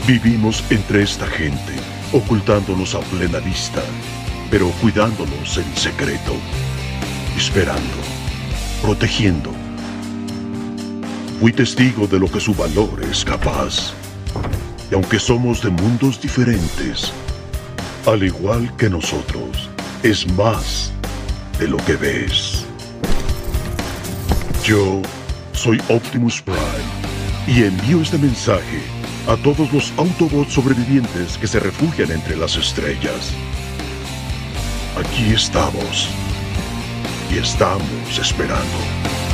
Vivimos entre esta gente, ocultándonos a plena vista, pero cuidándonos en secreto, esperando, protegiendo. Fui testigo de lo que su valor es capaz. Y aunque somos de mundos diferentes, al igual que nosotros, es más de lo que ves. Yo soy Optimus Prime y envío este mensaje a todos los Autobots sobrevivientes que se refugian entre las estrellas. Aquí estamos y estamos esperando.